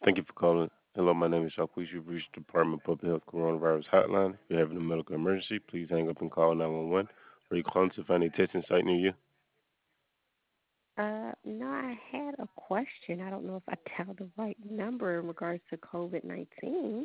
Thank you for calling. Hello, my name is Jacques. You've reached the Department of Public Health Coronavirus Hotline. If you're having a medical emergency, please hang up and call 911. Are you calling to find a testing site near you? No, I had a question. I don't know if I dialed the right number in regards to COVID-19.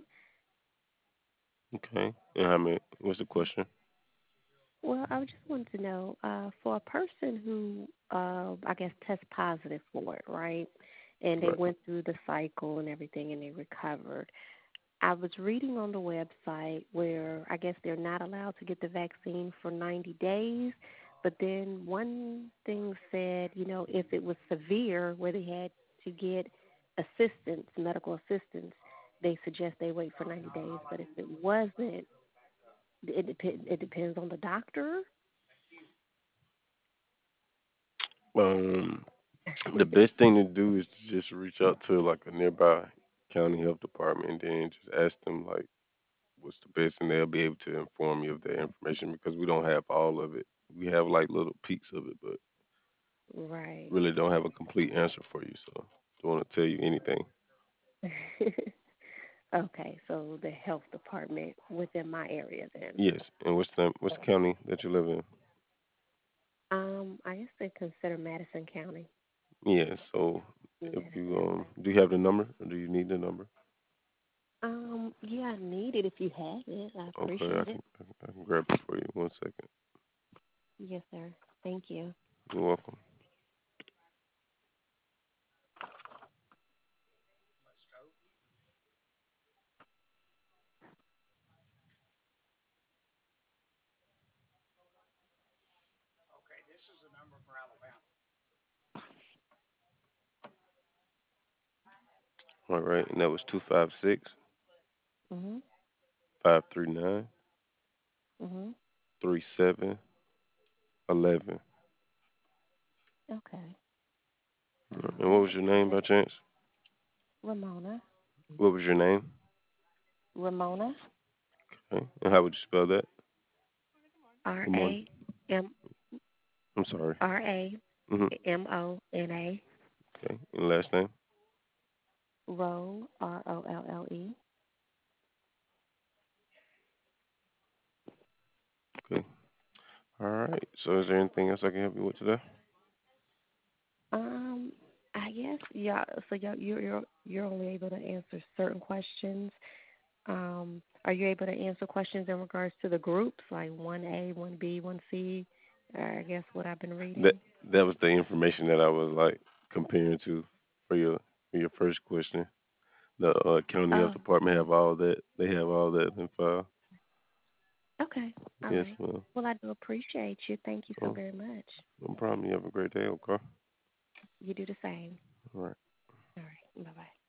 Okay. And how many? What's the question? Well, I just wanted to know, for a person who, I guess, test positive for it, right? And they Right. went through the cycle and everything and they recovered. I was reading on the website where I guess they're not allowed to get the vaccine for 90 days. But then one thing said, if it was severe where they had to get assistance, medical assistance, they suggest they wait for 90 days. But if it wasn't, it depends on the doctor. Um, the best thing to do is to just reach out to like a nearby county health department and then just ask them like what's the best, and they'll be able to inform you of that information because we don't have all of it. We have like little peaks of it, but Right. really don't have a complete answer for you. So don't want to tell you anything. Okay, so the health department within my area then. Yes. And what's the county that you live in? I guess they consider Madison County. Yeah. So if you Madison. do you have the number or do you need the number? Yeah, I need it if you have it. I Okay, appreciate it. I can grab it for you. 1 second. Yes, sir. Thank you. You're welcome. All right, and that was 256 Mhm. 539 Mhm. 3711. Okay. And what was Right. your name by chance? Ramona. What was your name? Ramona. Okay. And how would you spell that? R Good morning. A M I'm sorry. R A Mhm. M O N A. Okay. And last name? Rolle, Rolle. Okay. All right. So is there anything else I can help you with today? Um, I guess yeah. So you're only able to answer certain questions. Are you able to answer questions in regards to the groups like 1A, 1B, 1C? I guess what I've been That reading. that was the information that I was like comparing to for your first question. The county health Oh, department have all that. They have all that in file. okay. All Yes, right. ma'am. Well, I do appreciate you. Thank you so Oh, very much. no problem. You have a great day, okay? You do the same. All right. All right. Bye bye.